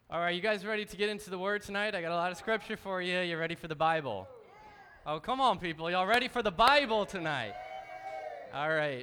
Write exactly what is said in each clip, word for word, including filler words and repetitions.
All right, you guys ready to get into the Word tonight? I got a lot of scripture for you. You ready for the Bible? Oh, come on, people. Y'all ready for the Bible tonight? All right.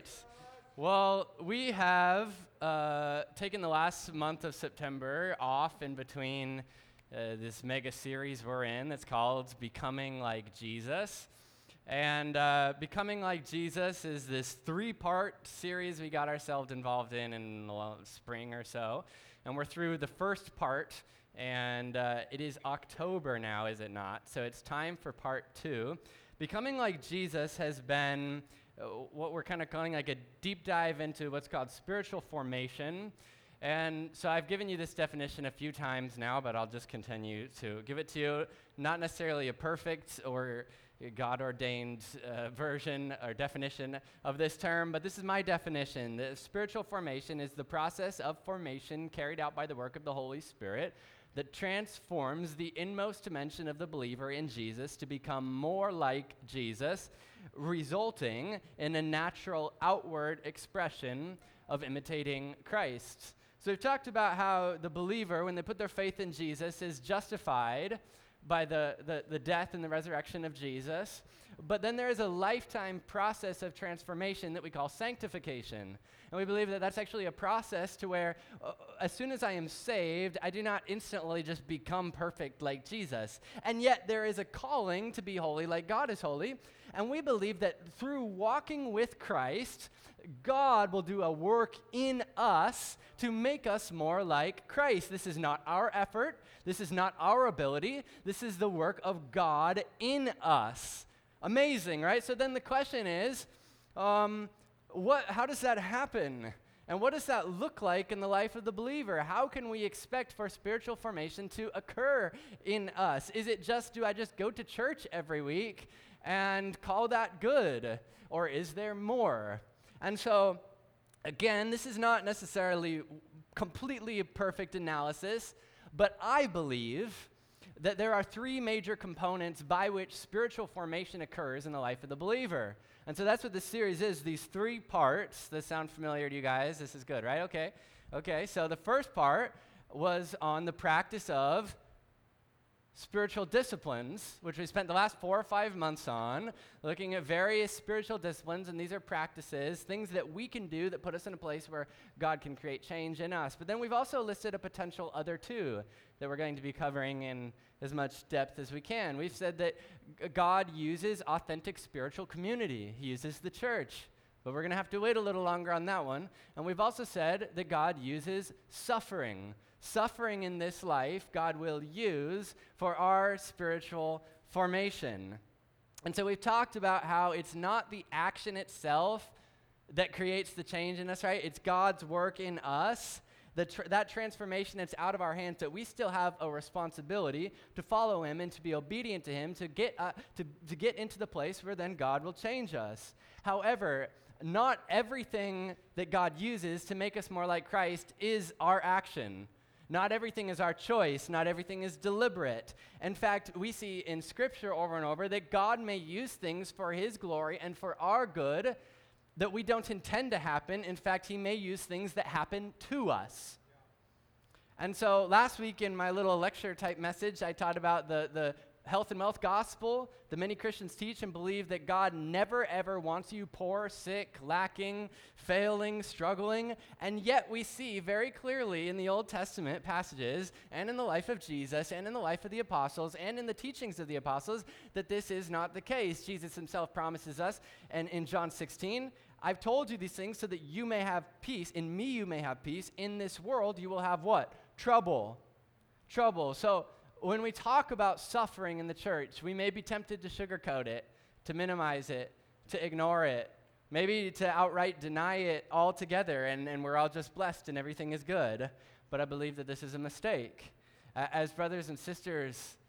Well, we have uh, taken the last month of September off in between uh, this mega series we're in. It's called Becoming Like Jesus. And uh, Becoming Like Jesus is this three-part series we got ourselves involved in in the spring or so. And we're through the first part, and uh, it is October now, is it not? So it's time for part two. Becoming Like Jesus has been uh, what we're kind of calling like a deep dive into what's called spiritual formation. And so I've given you this definition a few times now, but I'll just continue to give it to you. Not necessarily a perfect or God-ordained uh, version or definition of this term, but this is my definition. The spiritual formation is the process of formation carried out by the work of the Holy Spirit that transforms the inmost dimension of the believer in Jesus to become more like Jesus, resulting in a natural outward expression of imitating Christ. So we've talked about how the believer, when they put their faith in Jesus, is justified by the, the, the death and the resurrection of Jesus. But then there is a lifetime process of transformation that we call sanctification. And we believe that that's actually a process to where uh, as soon as I am saved, I do not instantly just become perfect like Jesus. And yet there is a calling to be holy like God is holy. And we believe that through walking with Christ, God will do a work in us to make us more like Christ. This is not our effort. This is not our ability. This is the work of God in us. Amazing, right? So then the question is, um, what? How does that happen? And what does that look like in the life of the believer? How can we expect for spiritual formation to occur in us? Is it just, do I just go to church every week and call that good? Or is there more? And so, again, this is not necessarily completely a perfect analysis, but I believe that there are three major components by which spiritual formation occurs in the life of the believer. And so that's what this series is, these three parts. Does this sound familiar to you guys? This is good, right? Okay. Okay, so the first part was on the practice of spiritual disciplines, which we spent the last four or five months on, looking at various spiritual disciplines, and these are practices, things that we can do that put us in a place where God can create change in us. But then we've also listed a potential other two that we're going to be covering in as much depth as we can. We've said that g- God uses authentic spiritual community. He uses the church, but we're going to have to wait a little longer on that one. And we've also said that God uses suffering. Suffering in this life, God will use for our spiritual formation. And so we've talked about how it's not the action itself that creates the change in us, right? It's God's work in us. The tr- that transformation, it's out of our hands, that we still have a responsibility to follow Him and to be obedient to Him, to get, uh, to, to get into the place where then God will change us. However, not everything that God uses to make us more like Christ is our action. Not everything is our choice. Not everything is deliberate. In fact, we see in Scripture over and over that God may use things for His glory and for our good that we don't intend to happen. In fact, He may use things that happen to us. And so last week in my little lecture type message, I taught about the, the health and wealth gospel that many Christians teach and believe that God never ever wants you poor, sick, lacking, failing, struggling. And yet we see very clearly in the Old Testament passages and in the life of Jesus and in the life of the apostles and in the teachings of the apostles that this is not the case. Jesus Himself promises us, and in John sixteen, I've told you these things so that you may have peace. In me you may have peace. In this world you will have what? Trouble. Trouble. So when we talk about suffering in the church, we may be tempted to sugarcoat it, to minimize it, to ignore it, maybe to outright deny it altogether, and, and we're all just blessed and everything is good. But I believe that this is a mistake. Uh, as brothers and sisters,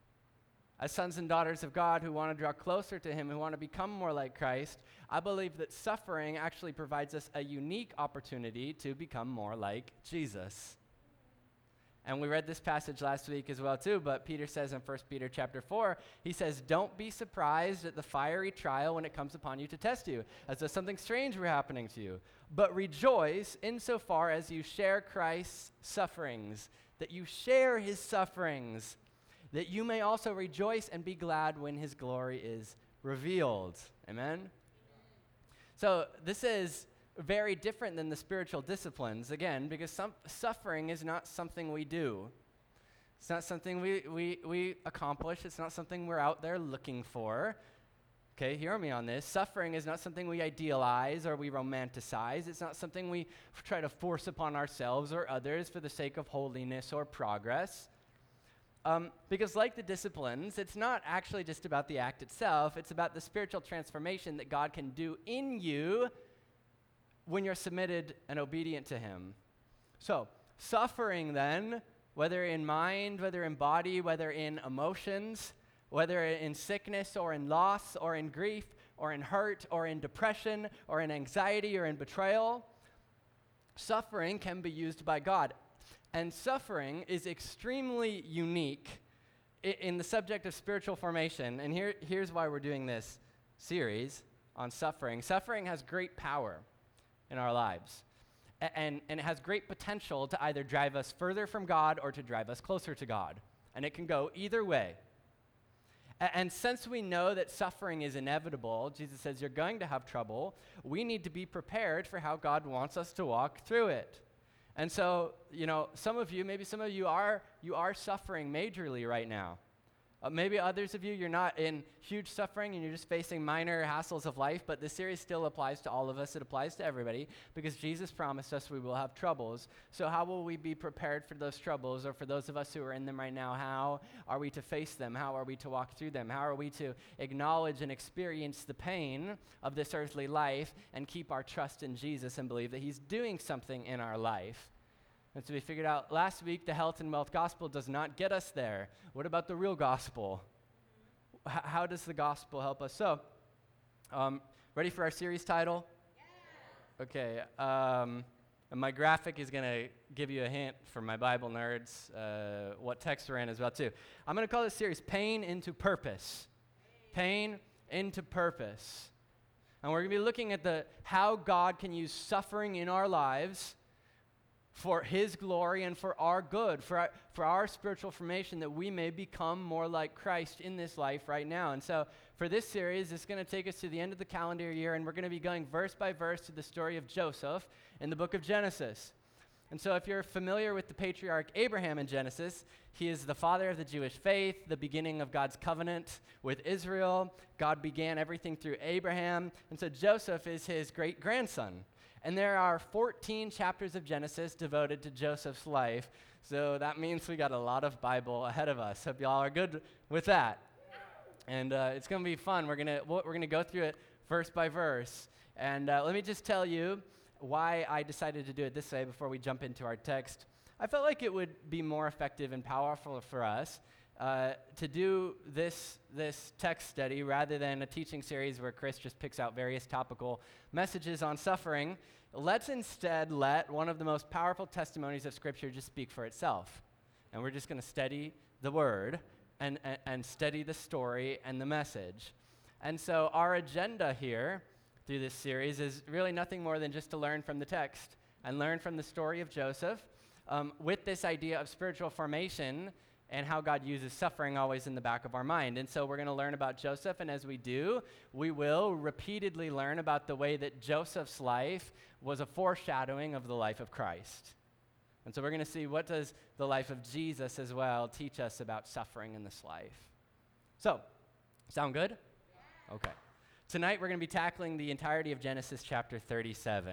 as sons and daughters of God who want to draw closer to Him, who want to become more like Christ, I believe that suffering actually provides us a unique opportunity to become more like Jesus. And we read this passage last week as well too, but Peter says in First Peter chapter four, he says, don't be surprised at the fiery trial when it comes upon you to test you, as though something strange were happening to you. But rejoice insofar as you share Christ's sufferings, that you share his sufferings, that you may also rejoice and be glad when his glory is revealed. Amen? So this is very different than the spiritual disciplines, again, because some, suffering is not something we do. It's not something we, we, we accomplish. It's not something we're out there looking for. Okay, hear me on this. Suffering is not something we idealize or we romanticize. It's not something we f- try to force upon ourselves or others for the sake of holiness or progress. Um, because like the disciplines, it's not actually just about the act itself. It's about the spiritual transformation that God can do in you when you're submitted and obedient to him. So, suffering then, whether in mind, whether in body, whether in emotions, whether in sickness or in loss or in grief or in hurt or in depression or in anxiety or in betrayal, suffering can be used by God. And suffering is extremely unique i- in the subject of spiritual formation. And here, here's why we're doing this series on suffering. Suffering has great power in our lives. A- and, and it has great potential to either drive us further from God or to drive us closer to God. And it can go either way. A- and since we know that suffering is inevitable, Jesus says you're going to have trouble, we need to be prepared for how God wants us to walk through it. And so, you know, some of you, maybe some of you are, you are suffering majorly right now. Uh, maybe others of you, you're not in huge suffering and you're just facing minor hassles of life, but this series still applies to all of us. It applies to everybody because Jesus promised us we will have troubles. So how will we be prepared for those troubles, or for those of us who are in them right now, how are we to face them? How are we to walk through them? How are we to acknowledge and experience the pain of this earthly life and keep our trust in Jesus and believe that he's doing something in our life? And so we figured out last week the health and wealth gospel does not get us there. What about the real gospel? H- how does the gospel help us? So, um, ready for our series title? Yeah. Okay. Um, and my graphic is going to give you a hint for my Bible nerds, uh, what text we're in as well too. I'm going to call this series Pain into Purpose. Pain into Purpose. And we're going to be looking at the how God can use suffering in our lives for his glory and for our good, for our, for our spiritual formation, that we may become more like Christ in this life right now. And so for this series, it's going to take us to the end of the calendar year, and we're going to be going verse by verse to the story of Joseph in the book of Genesis. And so if you're familiar with the patriarch Abraham in Genesis, he is the father of the Jewish faith, the beginning of God's covenant with Israel. God began everything through Abraham, and so Joseph is his great-grandson. And there are fourteen chapters of Genesis devoted to Joseph's life, so that means we got a lot of Bible ahead of us. Hope y'all are good with that. And uh, it's going to be fun. We're going to we're going to go through it verse by verse. And uh, let me just tell you why I decided to do it this way before we jump into our text. I felt like it would be more effective and powerful for us uh, to do this this text study rather than a teaching series where Chris just picks out various topical messages on suffering. Let's instead let one of the most powerful testimonies of Scripture just speak for itself. And we're just going to study the Word and, and, and study the story and the message. And so our agenda here through this series is really nothing more than just to learn from the text and learn from the story of Joseph um, with this idea of spiritual formation and how God uses suffering always in the back of our mind. And so we're going to learn about Joseph, and as we do, we will repeatedly learn about the way that Joseph's life was a foreshadowing of the life of Christ. And so we're going to see, what does the life of Jesus as well teach us about suffering in this life. So, sound good? Yeah. Okay. Tonight we're going to be tackling the entirety of Genesis chapter thirty-seven.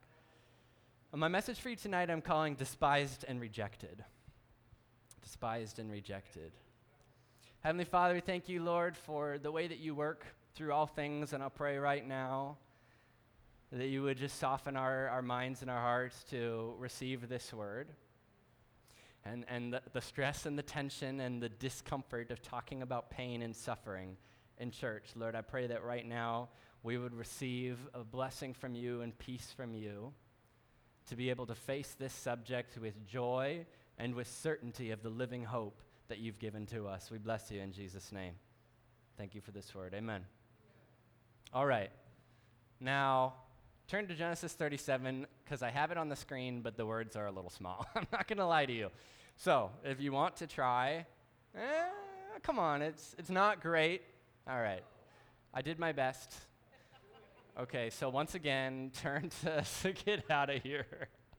And my message for you tonight I'm calling Despised and Rejected. Despised and rejected. Heavenly Father, we thank you, Lord, for the way that you work through all things, and I'll pray right now that you would just soften our, our minds and our hearts to receive this word. And, and the, the stress and the tension and the discomfort of talking about pain and suffering in church. Lord, I pray that right now we would receive a blessing from you and peace from you to be able to face this subject with joy and with certainty of the living hope that you've given to us. We bless you in Jesus' name. Thank you for this word. Amen. All right. Now, turn to Genesis thirty-seven, because I have it on the screen, but the words are a little small. I'm not going to lie to you. So, if you want to try, eh, come on, it's it's not great. All right. I did my best. Okay, so once again, turn to, to get out of here.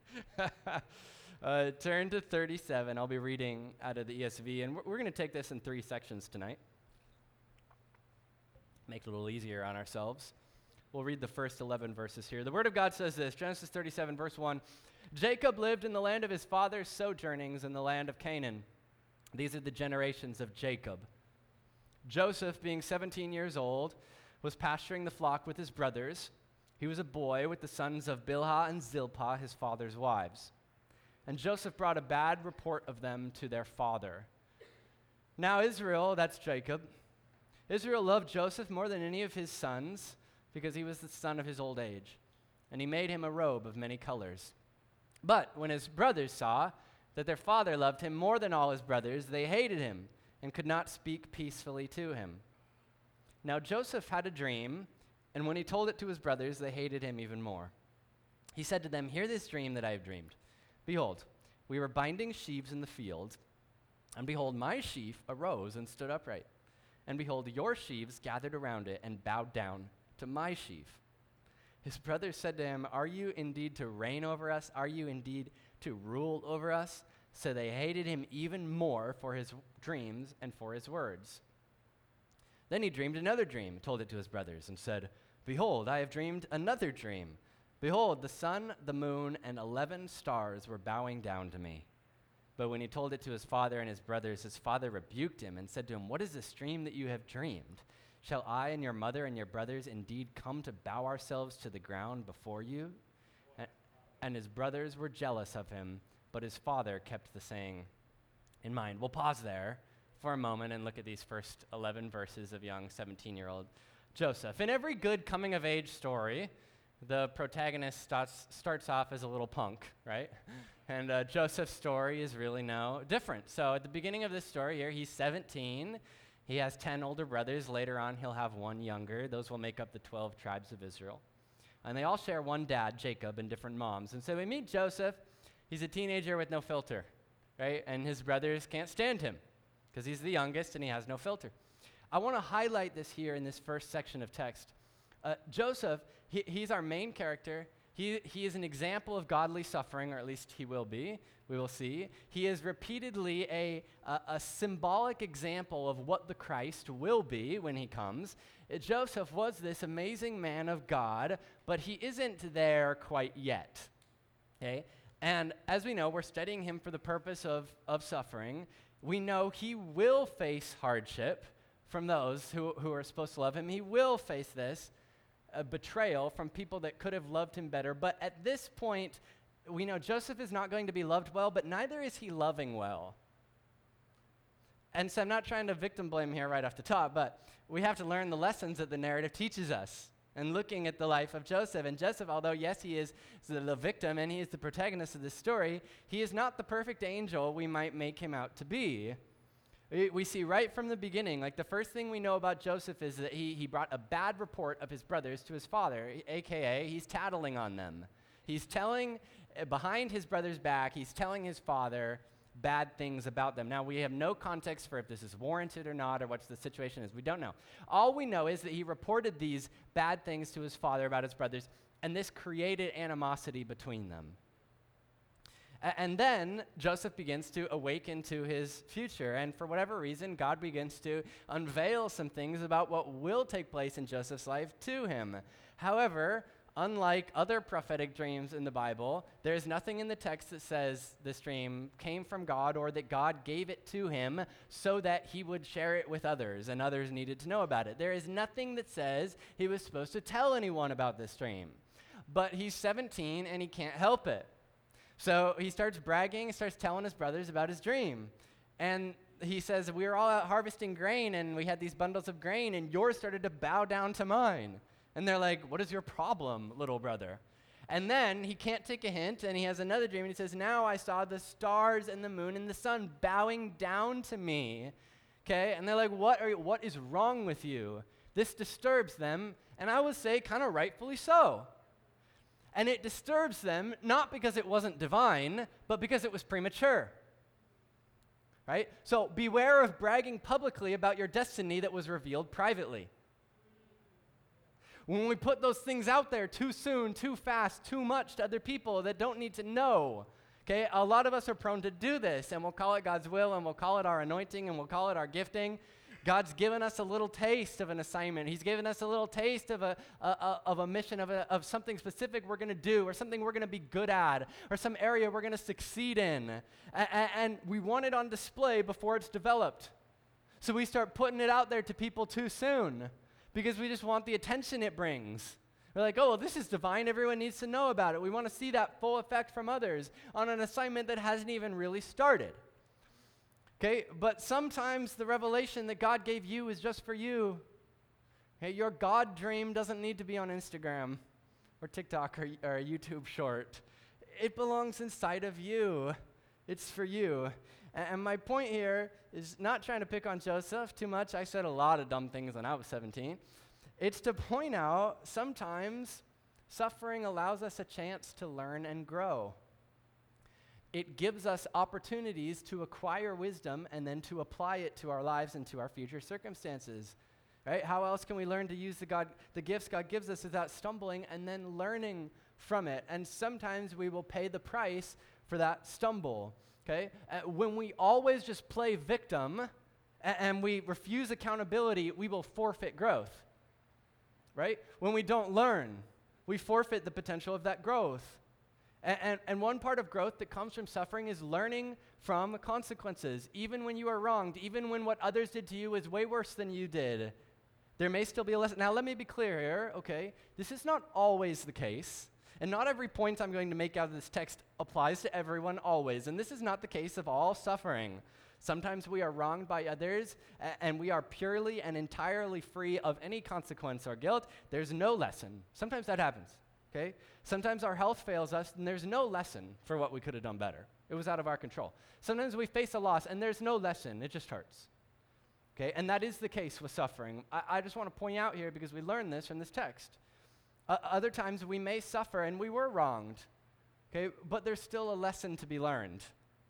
uh, turn to thirty-seven. I'll be reading out of the E S V, and we're, we're going to take this in three sections tonight. Make it a little easier on ourselves. We'll read the first eleven verses here. The Word of God says this, Genesis thirty-seven, verse one, Jacob lived in the land of his father's sojournings in the land of Canaan. These are the generations of Jacob. Joseph, being seventeen years old, was pasturing the flock with his brothers. He was a boy with the sons of Bilhah and Zilpah, his father's wives. And Joseph brought a bad report of them to their father. Now Israel, that's Jacob, Israel loved Joseph more than any of his sons, because he was the son of his old age, and he made him a robe of many colors. But when his brothers saw that their father loved him more than all his brothers, they hated him and could not speak peacefully to him. Now Joseph had a dream, and when he told it to his brothers, they hated him even more. He said to them, "Hear this dream that I have dreamed. Behold, we were binding sheaves in the field, and behold, my sheaf arose and stood upright. And behold, your sheaves gathered around it and bowed down to my sheaf." His brothers said to him, "Are you indeed to reign over us? Are you indeed to rule over us?" So they hated him even more for his dreams and for his words. Then he dreamed another dream, told it to his brothers, and said, "Behold, I have dreamed another dream. Behold, the sun, the moon, and eleven stars were bowing down to me." But when he told it to his father and his brothers, his father rebuked him and said to him, "What is this dream that you have dreamed? Shall I and your mother and your brothers indeed come to bow ourselves to the ground before you?" A- And his brothers were jealous of him, but his father kept the saying in mind. We'll pause there for a moment and look at these first eleven verses of young seventeen-year-old Joseph. In every good coming-of-age story, the protagonist starts, starts off as a little punk, right? And uh, Joseph's story is really no different. So at the beginning of this story here, he's seventeen. He has ten older brothers. Later on, he'll have one younger. Those will make up the twelve tribes of Israel. And they all share one dad, Jacob, and different moms. And so we meet Joseph. He's a teenager with no filter, right? And his brothers can't stand him because he's the youngest and he has no filter. I want to highlight this here in this first section of text. Uh, Joseph, he, he's our main character. He, he is an example of godly suffering, or at least he will be. We will see. He is repeatedly a, a, a symbolic example of what the Christ will be when he comes. Uh, Joseph was this amazing man of God, but he isn't there quite yet. Okay? And as we know, we're studying him for the purpose of, of suffering. We know he will face hardship from those who, who are supposed to love him. He will face this. A betrayal from people that could have loved him better. But at this point, we know Joseph is not going to be loved well, but neither is he loving well. And so I'm not trying to victim blame here right off the top, but we have to learn the lessons that the narrative teaches us. And looking at the life of Joseph, and Joseph, although yes, he is the, the victim and he is the protagonist of this story, he is not the perfect angel we might make him out to be. We see right from the beginning, like the first thing we know about Joseph is that he, he brought a bad report of his brothers to his father, a k a he's tattling on them. He's telling, uh, behind his brother's back, he's telling his father bad things about them. Now, we have no context for if this is warranted or not, or what the situation is. We don't know. All we know is that he reported these bad things to his father about his brothers, and this created animosity between them. And then Joseph begins to awaken to his future. And for whatever reason, God begins to unveil some things about what will take place in Joseph's life to him. However, unlike other prophetic dreams in the Bible, there's nothing in the text that says this dream came from God or that God gave it to him so that he would share it with others and others needed to know about it. There is nothing that says he was supposed to tell anyone about this dream. But he's seventeen and he can't help it. So he starts bragging, he starts telling his brothers about his dream. And he says, "We were all out harvesting grain, and we had these bundles of grain, and yours started to bow down to mine." And they're like, "What is your problem, little brother?" And then he can't take a hint, and he has another dream, and he says, now I saw the stars and the moon and the sun bowing down to me. Okay, and they're like, what, are you, what is wrong with you? This disturbs them, and I would say kind of rightfully so. And it disturbs them not because it wasn't divine, but because it was premature. Right? So beware of bragging publicly about your destiny that was revealed privately. When we put those things out there too soon, too fast, too much to other people that don't need to know, okay, a lot of us are prone to do this, and we'll call it God's will, and we'll call it our anointing, and we'll call it our gifting. God's given us a little taste of an assignment. He's given us a little taste of a, a, a of a mission, of, a, of something specific we're going to do, or something we're going to be good at, or some area we're going to succeed in. A- a- and we want it on display before it's developed. So we start putting it out there to people too soon because we just want the attention it brings. We're like, oh, well, this is divine. Everyone needs to know about it. We want to see that full effect from others on an assignment that hasn't even really started. Okay, but sometimes the revelation that God gave you is just for you. Okay, your God dream doesn't need to be on Instagram or TikTok or, or a YouTube short. It belongs inside of you. It's for you. And, and my point here is not trying to pick on Joseph too much. I said a lot of dumb things when I was seventeen. It's to point out sometimes suffering allows us a chance to learn and grow. It gives us opportunities to acquire wisdom and then to apply it to our lives and to our future circumstances, right? How else can we learn to use the God, the gifts God gives us without stumbling and then learning from it? And sometimes we will pay the price for that stumble, okay? Uh, when we always just play victim a- and we refuse accountability, we will forfeit growth, right? When we don't learn, we forfeit the potential of that growth. And, and, and one part of growth that comes from suffering is learning from consequences. Even when you are wronged, even when what others did to you is way worse than you did, there may still be a lesson. Now, let me be clear here, okay? This is not always the case, and not every point I'm going to make out of this text applies to everyone always, and this is not the case of all suffering. Sometimes we are wronged by others, a- and we are purely and entirely free of any consequence or guilt. There's no lesson. Sometimes that happens. Okay? Sometimes our health fails us, and there's no lesson for what we could have done better. It was out of our control. Sometimes we face a loss, and there's no lesson. It just hurts. Okay? And that is the case with suffering. I, I just want to point out here, because we learn this from this text. Uh, other times we may suffer, and we were wronged. Okay? But there's still a lesson to be learned.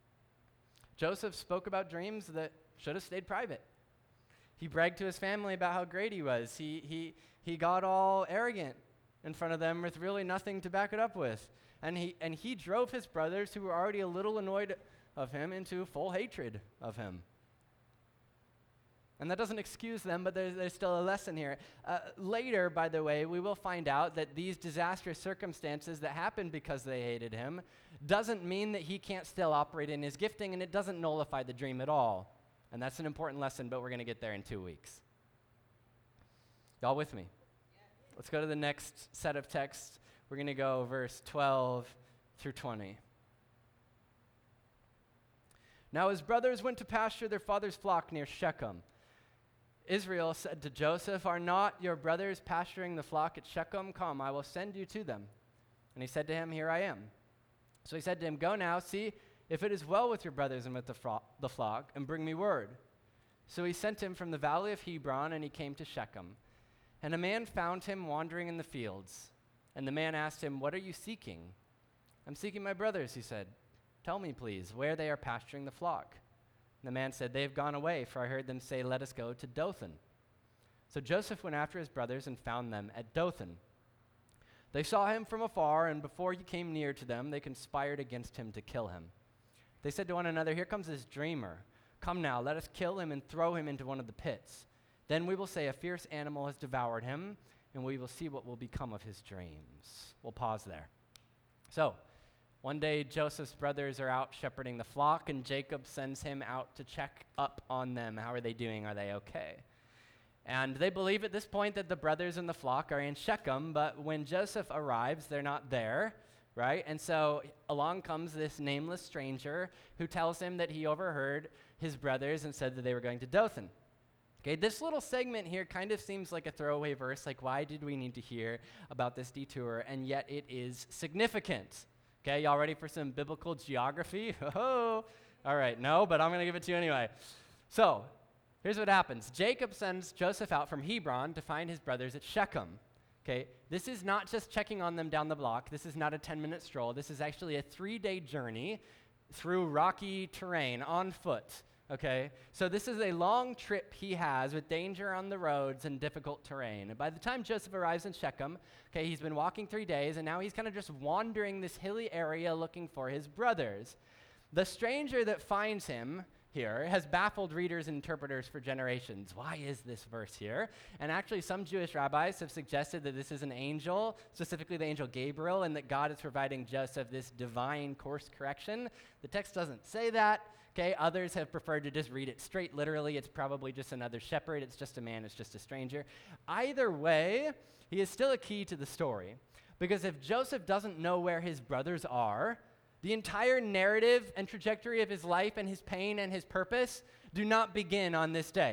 Joseph spoke about dreams that should have stayed private. He bragged to his family about how great he was. He, he, he got all arrogant in front of them with really nothing to back it up with. And he and he drove his brothers, who were already a little annoyed of him, into full hatred of him. And that doesn't excuse them, but there's, there's still a lesson here. Uh, later, by the way, we will find out that these disastrous circumstances that happened because they hated him doesn't mean that he can't still operate in his gifting, and it doesn't nullify the dream at all. And that's an important lesson, but we're going to get there in two weeks. Y'all with me? Let's go to the next set of texts. We're going to go verse twelve through twenty. Now his brothers went to pasture their father's flock near Shechem. Israel said to Joseph, "Are not your brothers pasturing the flock at Shechem? Come, I will send you to them." And he said to him, "Here I am." So he said to him, "Go now, see if it is well with your brothers and with the, fro- the flock, and bring me word." So he sent him from the valley of Hebron, and he came to Shechem. And a man found him wandering in the fields. And the man asked him, "What are you seeking?" "I'm seeking my brothers," he said. "Tell me, please, where they are pasturing the flock." And the man said, "They have gone away, for I heard them say, 'Let us go to Dothan.'" So Joseph went after his brothers and found them at Dothan. They saw him from afar, and before he came near to them, they conspired against him to kill him. They said to one another, "Here comes this dreamer. Come now, let us kill him and throw him into one of the pits. Then we will say a fierce animal has devoured him, and we will see what will become of his dreams." We'll pause there. So, one day Joseph's brothers are out shepherding the flock, and Jacob sends him out to check up on them. How are they doing? Are they okay? And they believe at this point that the brothers in the flock are in Shechem, but when Joseph arrives, they're not there, right? And so along comes this nameless stranger who tells him that he overheard his brothers and said that they were going to Dothan. Okay, this little segment here kind of seems like a throwaway verse, like why did we need to hear about this detour, and yet it is significant. Okay, y'all ready for some biblical geography? Oh, all right, no, but I'm going to give it to you anyway. So, here's what happens. Jacob sends Joseph out from Hebron to find his brothers at Shechem. Okay, this is not just checking on them down the block. This is not a ten-minute stroll. This is actually a three-day journey through rocky terrain on foot. Okay, so this is a long trip he has with danger on the roads and difficult terrain. And by the time Joseph arrives in Shechem, okay, he's been walking three days, and now he's kind of just wandering this hilly area looking for his brothers. The stranger that finds him here has baffled readers and interpreters for generations. Why is this verse here? And actually, some Jewish rabbis have suggested that this is an angel, specifically the angel Gabriel, and that God is providing Joseph this divine course correction. The text doesn't say that. Okay, others have preferred to just read it straight literally. It's probably just another shepherd. It's just a man. It's just a stranger. Either way, he is still a key to the story. Because if Joseph doesn't know where his brothers are, the entire narrative and trajectory of his life and his pain and his purpose do not begin on this day.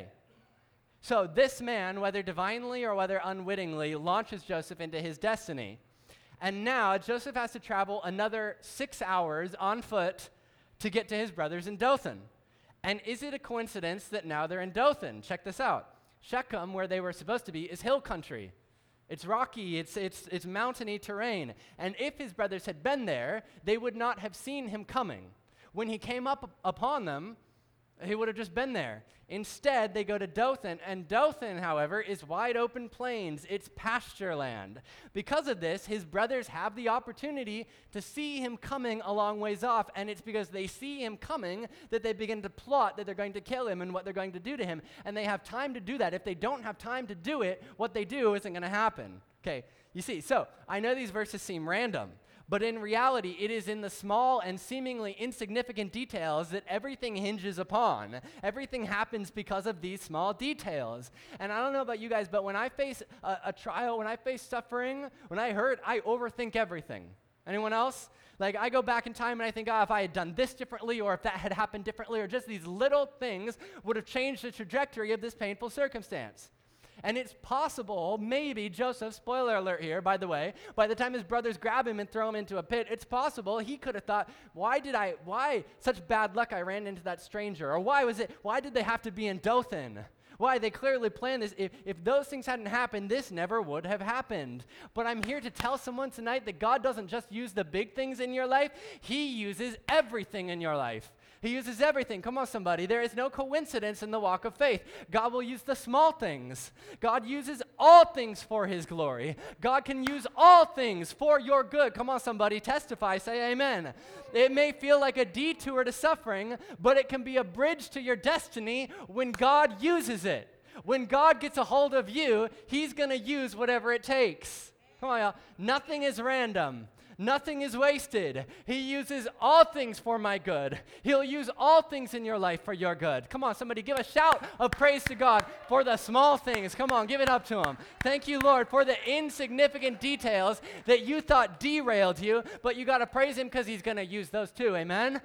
So this man, whether divinely or whether unwittingly, launches Joseph into his destiny. And now Joseph has to travel another six hours on foot to get to his brothers in Dothan. And is it a coincidence that now they're in Dothan? Check this out. Shechem, where they were supposed to be, is hill country. It's rocky, it's, it's, it's mountainy terrain. And if his brothers had been there, they would not have seen him coming. When he came up upon them, he would have just been there. Instead, they go to Dothan, and Dothan, however, is wide open plains. It's pasture land. Because of this, his brothers have the opportunity to see him coming a long ways off, and it's because they see him coming that they begin to plot that they're going to kill him and what they're going to do to him, and they have time to do that. If they don't have time to do it, what they do isn't going to happen. Okay, you see, so I know these verses seem random, but in reality, it is in the small and seemingly insignificant details that everything hinges upon. Everything happens because of these small details. And I don't know about you guys, but when I face a, a trial, when I face suffering, when I hurt, I overthink everything. Anyone else? Like, I go back in time and I think, ah, oh, if I had done this differently, or if that had happened differently, or just these little things would have changed the trajectory of this painful circumstance. And it's possible, maybe Joseph, spoiler alert here, by the way, by the time his brothers grab him and throw him into a pit, it's possible he could have thought, why did I, why such bad luck I ran into that stranger? Or why was it, why did they have to be in Dothan? Why? They clearly planned this. If, if those things hadn't happened, this never would have happened. But I'm here to tell someone tonight that God doesn't just use the big things in your life, He uses everything in your life. He uses everything. Come on, somebody. There is no coincidence in the walk of faith. God will use the small things. God uses all things for His glory. God can use all things for your good. Come on, somebody. Testify. Say amen. It may feel like a detour to suffering, but it can be a bridge to your destiny when God uses it. When God gets a hold of you, He's going to use whatever it takes. Come on, y'all. Nothing is random. Nothing is wasted. He uses all things for my good. He'll use all things in your life for your good. Come on, somebody give a shout of praise to God for the small things. Come on, give it up to Him. Thank you, Lord, for the insignificant details that you thought derailed you, but you got to praise Him because He's going to use those too. Amen?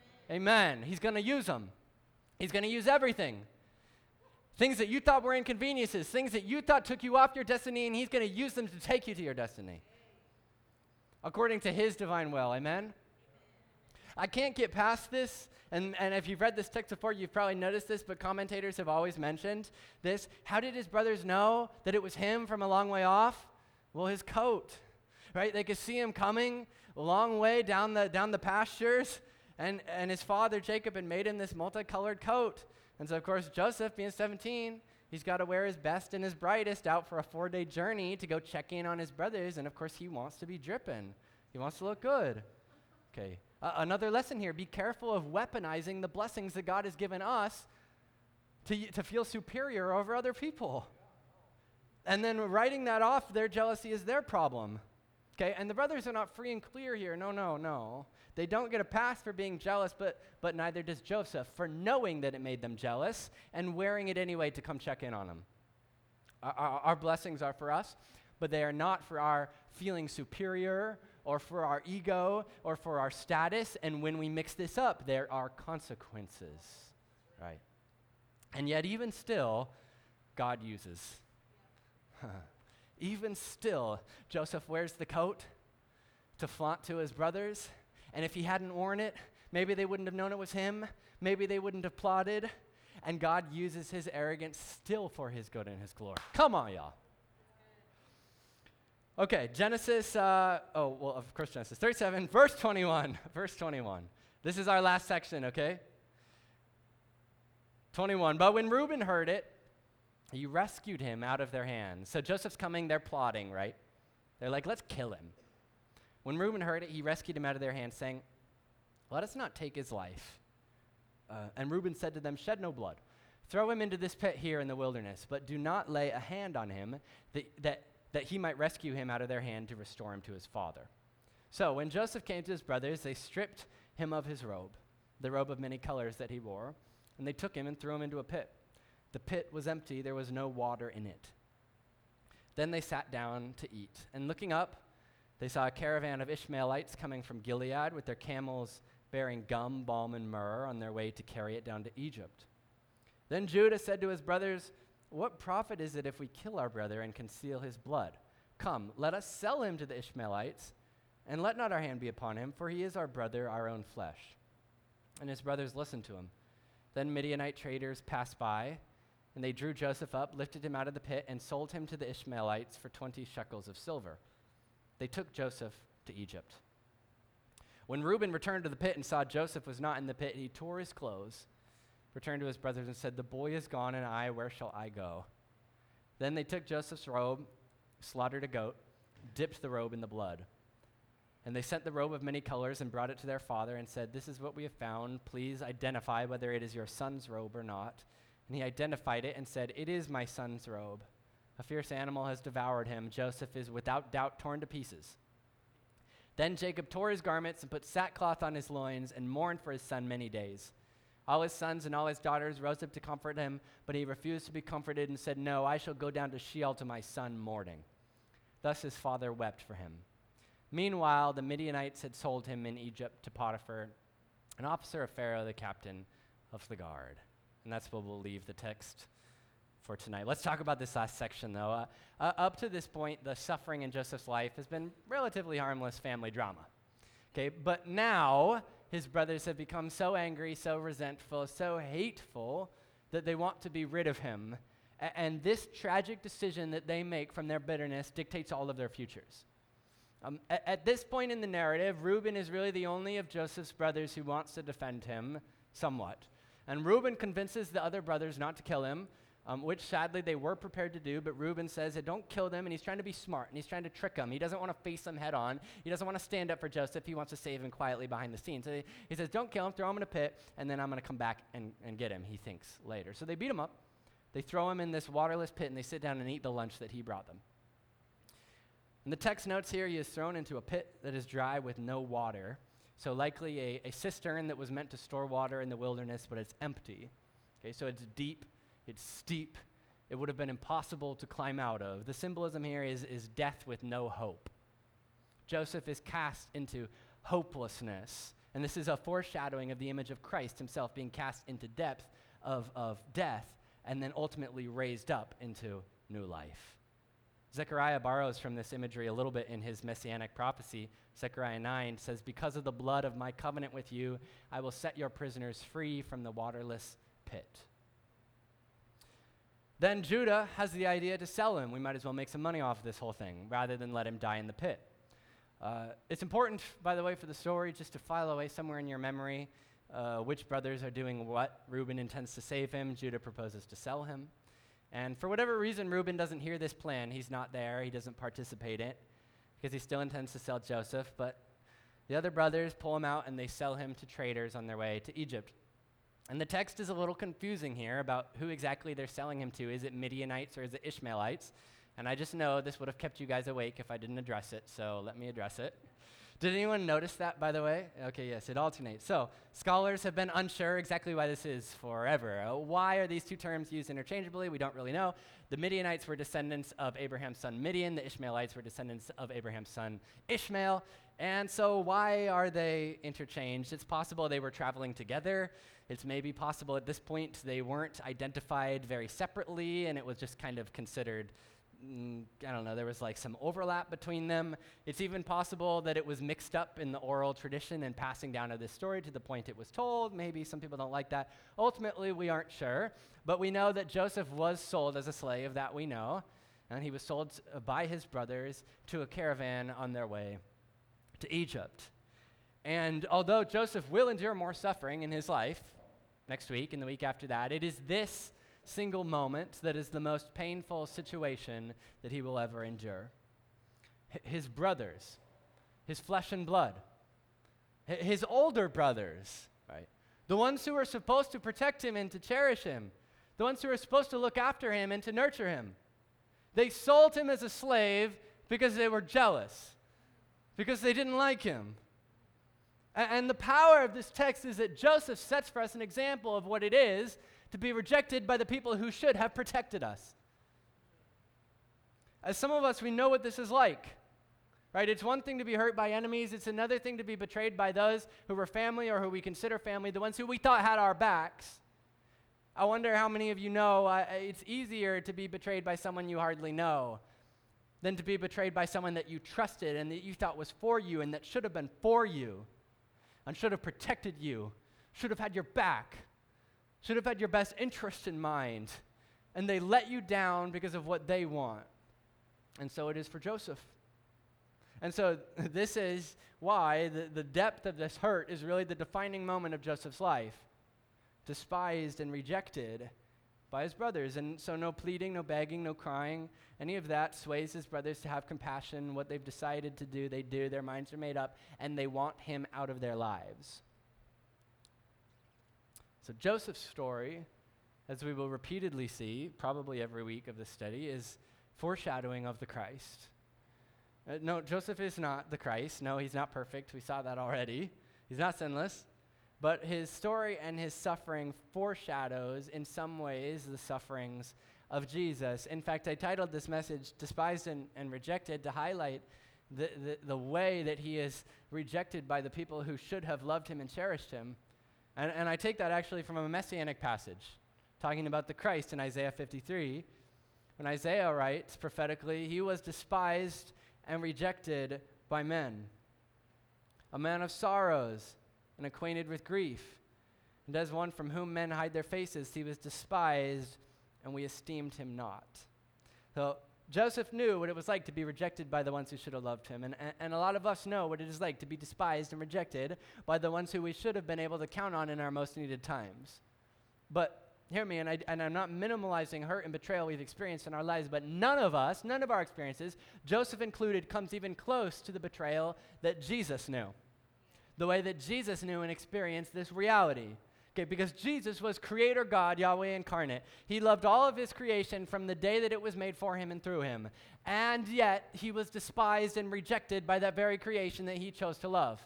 Amen. He's going to use them. He's going to use everything. Things that you thought were inconveniences, things that you thought took you off your destiny, and He's going to use them to take you to your destiny. According to His divine will, amen? I can't get past this, and, and if you've read this text before, you've probably noticed this, but commentators have always mentioned this. How did his brothers know that it was him from a long way off? Well, his coat, right? They could see him coming a long way down the, down the pastures, and, and his father, Jacob, had made him this multicolored coat. And so, of course, Joseph, being seventeen, he's got to wear his best and his brightest out for a four-day journey to go check in on his brothers, and of course he wants to be dripping. He wants to look good. Okay, uh, another lesson here, be careful of weaponizing the blessings that God has given us to, to feel superior over other people. And then writing that off, their jealousy is their problem. Okay, and the brothers are not free and clear here. No, no, no. They don't get a pass for being jealous, but, but neither does Joseph for knowing that it made them jealous and wearing it anyway to come check in on them. Our, our, our blessings are for us, but they are not for our feeling superior or for our ego or for our status. And when we mix this up, there are consequences, right? And yet even still, God uses. Even still, Joseph wears the coat to flaunt to his brothers, and if he hadn't worn it, maybe they wouldn't have known it was him, maybe they wouldn't have plotted, and God uses his arrogance still for his good and his glory. Come on, y'all. Okay, Genesis, uh, oh, well, of course, Genesis thirty-seven, verse twenty-one, verse twenty-one. This is our last section, okay? twenty-one, but when Reuben heard it, he rescued him out of their hands. So Joseph's coming, they're plotting, right? They're like, let's kill him. When Reuben heard it, he rescued him out of their hands, saying, let us not take his life. Uh, and Reuben said to them, shed no blood. Throw him into this pit here in the wilderness, but do not lay a hand on him that, that, that he might rescue him out of their hand to restore him to his father. So when Joseph came to his brothers, they stripped him of his robe, the robe of many colors that he wore, and they took him and threw him into a pit. The pit was empty, there was no water in it. Then they sat down to eat, and looking up, they saw a caravan of Ishmaelites coming from Gilead with their camels bearing gum, balm, and myrrh on their way to carry it down to Egypt. Then Judah said to his brothers, what profit is it if we kill our brother and conceal his blood? Come, let us sell him to the Ishmaelites, and let not our hand be upon him, for he is our brother, our own flesh. And his brothers listened to him. Then Midianite traders passed by, and they drew Joseph up, lifted him out of the pit, and sold him to the Ishmaelites for twenty shekels of silver. They took Joseph to Egypt. When Reuben returned to the pit and saw Joseph was not in the pit, he tore his clothes, returned to his brothers, and said, the boy is gone, and I, where shall I go? Then they took Joseph's robe, slaughtered a goat, dipped the robe in the blood. And they sent the robe of many colors and brought it to their father and said, this is what we have found. Please identify whether it is your son's robe or not. And he identified it and said, it is my son's robe. A fierce animal has devoured him. Joseph is without doubt torn to pieces. Then Jacob tore his garments and put sackcloth on his loins and mourned for his son many days. All his sons and all his daughters rose up to comfort him, but he refused to be comforted and said, no, I shall go down to Sheol to my son mourning. Thus his father wept for him. Meanwhile, the Midianites had sold him in Egypt to Potiphar, an officer of Pharaoh, the captain of the guard. And that's where we'll leave the text for tonight. Let's talk about this last section, though. Uh, uh, up to this point, the suffering in Joseph's life has been relatively harmless family drama. Okay, but now his brothers have become so angry, so resentful, so hateful that they want to be rid of him. A- and this tragic decision that they make from their bitterness dictates all of their futures. Um, at, at this point in the narrative, Reuben is really the only of Joseph's brothers who wants to defend him somewhat. And Reuben convinces the other brothers not to kill him, um, which sadly they were prepared to do, but Reuben says, hey, don't kill them, and he's trying to be smart, and he's trying to trick them. He doesn't want to face them head on. He doesn't want to stand up for Joseph. He wants to save him quietly behind the scenes. So he, he says, don't kill him, throw him in a pit, and then I'm going to come back and, and get him, he thinks later. So they beat him up. They throw him in this waterless pit, and they sit down and eat the lunch that he brought them. And the text notes here, he is thrown into a pit that is dry with no water. So likely a, a cistern that was meant to store water in the wilderness, but it's empty. Okay, so it's deep, it's steep. It would have been impossible to climb out of. The symbolism here is, is death with no hope. Joseph is cast into hopelessness. And this is a foreshadowing of the image of Christ himself being cast into depth of, of death and then ultimately raised up into new life. Zechariah borrows from this imagery a little bit in his messianic prophecy. Zechariah nine says, because of the blood of my covenant with you, I will set your prisoners free from the waterless pit. Then Judah has the idea to sell him. We might as well make some money off of this whole thing rather than let him die in the pit. Uh, it's important, by the way, for the story just to file away somewhere in your memory uh, which brothers are doing what. Reuben intends to save him. Judah proposes to sell him. And for whatever reason, Reuben doesn't hear this plan. He's not there. He doesn't participate in it because he still intends to sell Joseph. But the other brothers pull him out and they sell him to traders on their way to Egypt. And the text is a little confusing here about who exactly they're selling him to. Is it Midianites or is it Ishmaelites? And I just know this would have kept you guys awake if I didn't address it, so let me address it. Did anyone notice that, by the way? Okay, yes, it alternates. So scholars have been unsure exactly why this is forever. Uh, why are these two terms used interchangeably? We don't really know. The Midianites were descendants of Abraham's son Midian. The Ishmaelites were descendants of Abraham's son Ishmael. And so why are they interchanged? It's possible they were traveling together. It's maybe possible at this point they weren't identified very separately, and it was just kind of considered, mm, I don't know, there was like some overlap between them. It's even possible that it was mixed up in the oral tradition and passing down of this story to the point it was told. Maybe some people don't like that. Ultimately, we aren't sure, but we know that Joseph was sold as a slave, that we know, and he was sold uh, by his brothers to a caravan on their way to Egypt. And although Joseph will endure more suffering in his life, next week and the week after that, it is this single moment that is the most painful situation that he will ever endure. H- his brothers, his flesh and blood, h- his older brothers, right? The ones who are supposed to protect him and to cherish him, the ones who are supposed to look after him and to nurture him. They sold him as a slave because they were jealous, because they didn't like him. And the power of this text is that Joseph sets for us an example of what it is to be rejected by the people who should have protected us. As some of us, we know what this is like, right? It's one thing to be hurt by enemies. It's another thing to be betrayed by those who were family or who we consider family, the ones who we thought had our backs. I wonder how many of you know uh, it's easier to be betrayed by someone you hardly know than to be betrayed by someone that you trusted and that you thought was for you and that should have been for you. And should have protected you, should have had your back, should have had your best interest in mind, and they let you down because of what they want. And so it is for Joseph. And so this is why the, the depth of this hurt is really the defining moment of Joseph's life. Despised and rejected by his brothers. And so no pleading, no begging, no crying, any of that sways his brothers to have compassion. What they've decided to do, they do. Their minds are made up, and they want him out of their lives. So Joseph's story, as we will repeatedly see, probably every week of this study, is foreshadowing of the Christ. Uh, no, Joseph is not the Christ. No, he's not perfect. We saw that already. He's not sinless. But his story and his suffering foreshadows, in some ways, the sufferings of Jesus. In fact, I titled this message, Despised and, and Rejected, to highlight the, the, the way that he is rejected by the people who should have loved him and cherished him. And, and I take that actually from a messianic passage, talking about the Christ in Isaiah fifty-three. When Isaiah writes prophetically, he was despised and rejected by men, a man of sorrows and acquainted with grief. And as one from whom men hide their faces, he was despised, and we esteemed him not. So Joseph knew what it was like to be rejected by the ones who should have loved him. And, and, and a lot of us know what it is like to be despised and rejected by the ones who we should have been able to count on in our most needed times. But hear me, and, I, and I'm not minimalizing hurt and betrayal we've experienced in our lives, but none of us, none of our experiences, Joseph included, comes even close to the betrayal that Jesus knew. The way that Jesus knew and experienced this reality. Okay, because Jesus was Creator God, Yahweh incarnate. He loved all of his creation from the day that it was made for him and through him. And yet, he was despised and rejected by that very creation that he chose to love.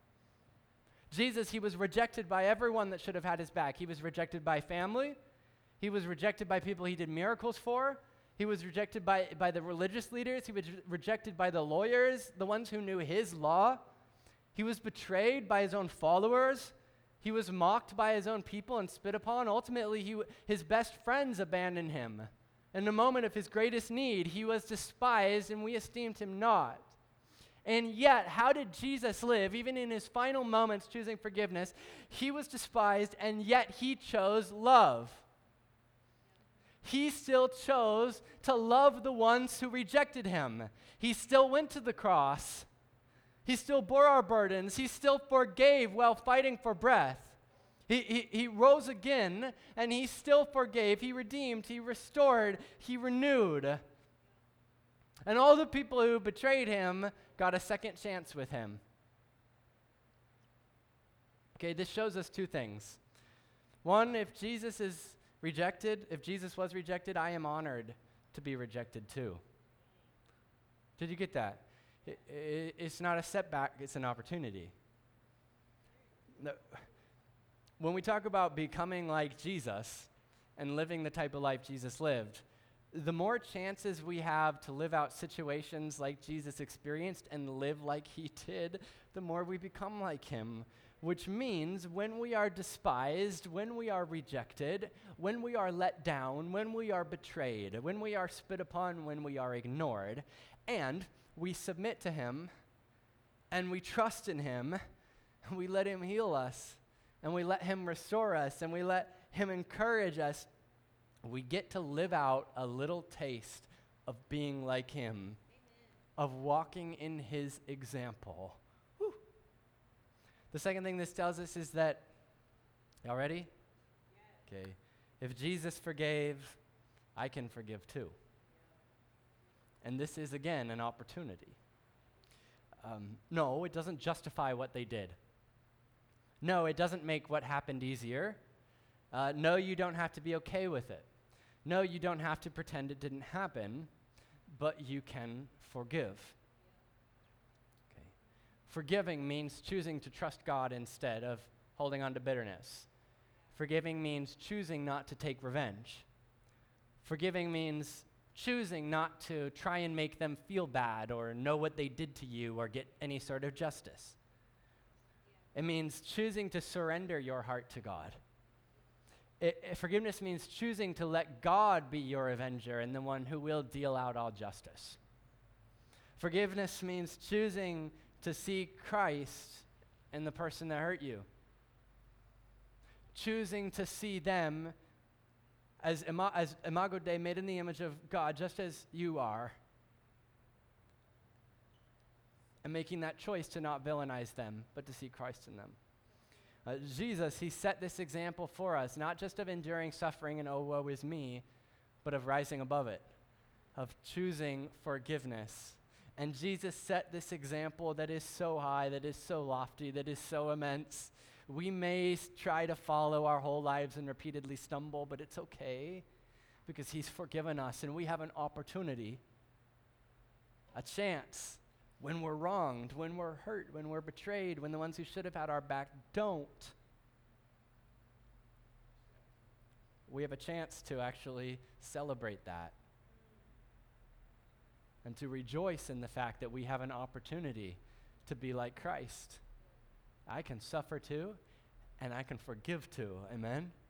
Jesus, he was rejected by everyone that should have had his back. He was rejected by family. He was rejected by people he did miracles for. He was rejected by, by the religious leaders. He was re- rejected by the lawyers, the ones who knew his law. He was betrayed by his own followers. He was mocked by his own people and spit upon. Ultimately, he w- his best friends abandoned him. In the moment of his greatest need, he was despised, and we esteemed him not. And yet, how did Jesus live? Even in his final moments choosing forgiveness, he was despised, and yet he chose love. He still chose to love the ones who rejected him. He still went to the cross. He still bore our burdens. He still forgave while fighting for breath. He, he, he rose again, and he still forgave. He redeemed. He restored. He renewed. And all the people who betrayed him got a second chance with him. Okay, this shows us two things. One, if Jesus is rejected, if Jesus was rejected, I am honored to be rejected too. Did you get that? It, it, it's not a setback, it's an opportunity. No, when we talk about becoming like Jesus and living the type of life Jesus lived, the more chances we have to live out situations like Jesus experienced and live like he did, the more we become like him. which means when we are despised, when we are rejected, when we are let down, when we are betrayed, when we are spit upon, when we are ignored, and we submit to him, and we trust in him, and we let him heal us, and we let him restore us, and we let him encourage us, we get to live out a little taste of being like him, Amen. Of walking in his example. Whew. The second thing this tells us is that, y'all ready? Yeah. Okay. If Jesus forgave, I can forgive too. And this is, again, an opportunity. Um, no, it doesn't justify what they did. No, it doesn't make what happened easier. Uh, no, you don't have to be okay with it. No, you don't have to pretend it didn't happen, but you can forgive. Okay. Forgiving means choosing to trust God instead of holding on to bitterness. Forgiving means choosing not to take revenge. Forgiving means choosing not to try and make them feel bad or know what they did to you or get any sort of justice. Yeah. It means choosing to surrender your heart to God. It, it, forgiveness means choosing to let God be your avenger and the one who will deal out all justice. Forgiveness means choosing to see Christ in the person that hurt you. Choosing to see them as, ima- as imago Dei, made in the image of God, just as you are. And making that choice to not villainize them, but to see Christ in them. Uh, Jesus, he set this example for us, not just of enduring suffering and oh, woe is me, but of rising above it, of choosing forgiveness. And Jesus set this example that is so high, that is so lofty, that is so immense. We may s- try to follow our whole lives and repeatedly stumble, but it's okay because he's forgiven us and we have an opportunity, a chance. When we're wronged, when we're hurt, when we're betrayed, when the ones who should have had our back don't, we have a chance to actually celebrate that and to rejoice in the fact that we have an opportunity to be like Christ. I can suffer too, and I can forgive too. Amen?